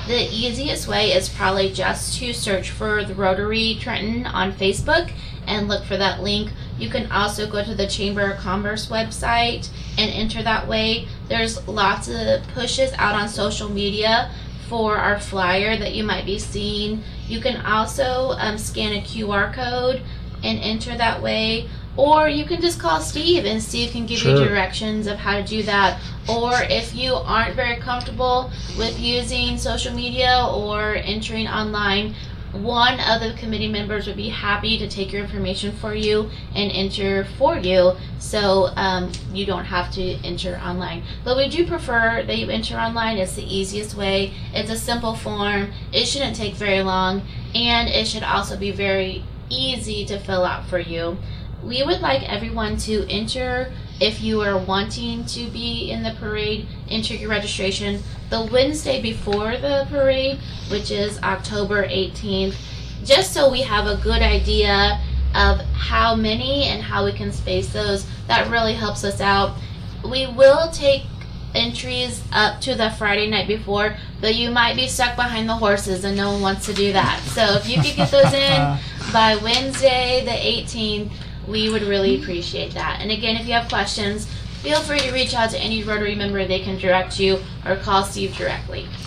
The easiest way is probably just to search for the Rotary Trenton on Facebook and look for that link. You can also go to the Chamber of Commerce website and enter that way. There's lots of pushes out on social media for our flyer that you might be seeing. You can also scan a QR code and enter that way, or you can just call Steve and Steve can give you directions of how to do that. Or if you aren't very comfortable with using social media or entering online, one of the committee members would be happy to take your information for you and enter for you, so you don't have to enter online. But we do prefer that you enter online. It's the easiest way. It's a simple form. It shouldn't take very long, and it should also be very easy to fill out for you. We would like everyone to enter. If you are wanting to be in the parade, enter your registration the Wednesday before the parade, which is October 18th, just so we have a good idea of how many and how we can space those. That really helps us out. We will take entries up to the Friday night before, but you might be stuck behind the horses and no one wants to do that. So if you could get those in by Wednesday the 18th, we would really appreciate that. And again, if you have questions, feel free to reach out to any Rotary member. They can direct you, or call Steve directly.